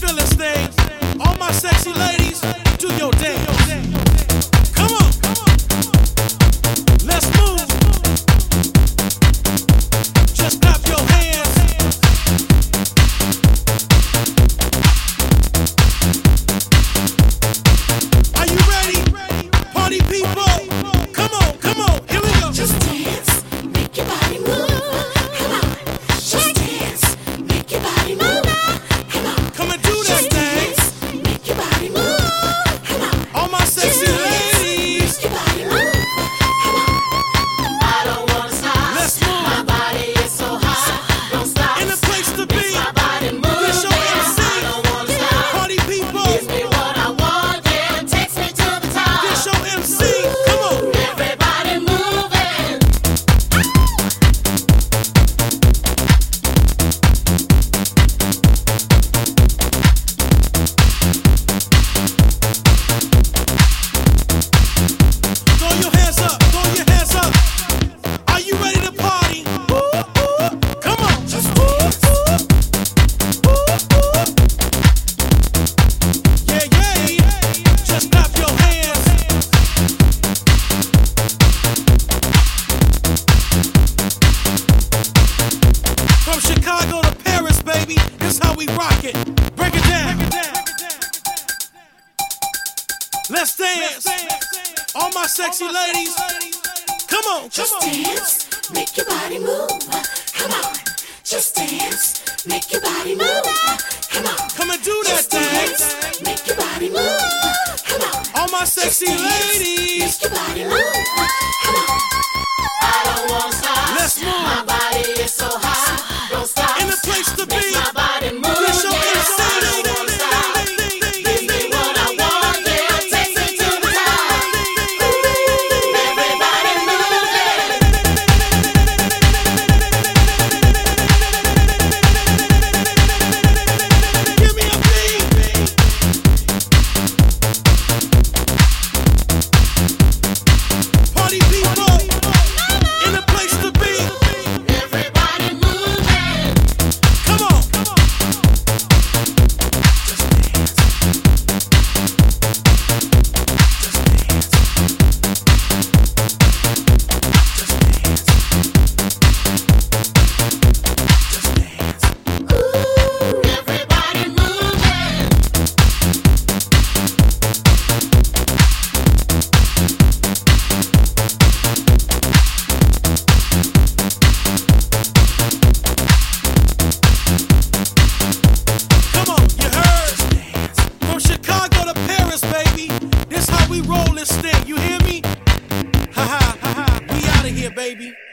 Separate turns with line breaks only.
realest thing. All my sexy ladies, do your dance. Come on. Let's move. Just clap your hands. Are you ready? Party people. Come on, come on. Here we go.
Just dance, make your body move. Come on. Just dance, make your body move. Come on.
Come and do that thing.
Dance, make your body move. Come on.
All my sexy ladies.
Make your body move. Come on. I don't wanna stop.
Let's move.
My body is so hot. Don't stop.
In the place to be.
My body move.
It's your MC.
I don't wanna stop.
Party people.
Give me what I want, yeah. Takes me to the top.
It's your MC. Come on.
Everybody moving.
Throw your hands up. Throw your hands up. Are you ready to party? Come on.
Just dance.
Yeah, yeah. Just clap your hands. From Chicago to Paris, baby. This how we rock it. Break it down. Let's dance. All my sexy ladies. Come on.
Just
Come on.
dance, make your body move. Come on. Just dance, make your body move. Come on.
Come and do that
Just
thing.
dance, make your body move. Come on.
All my sexy ladies.
Make your body move. Come on. I don't wanna stop.
Let's move.
My body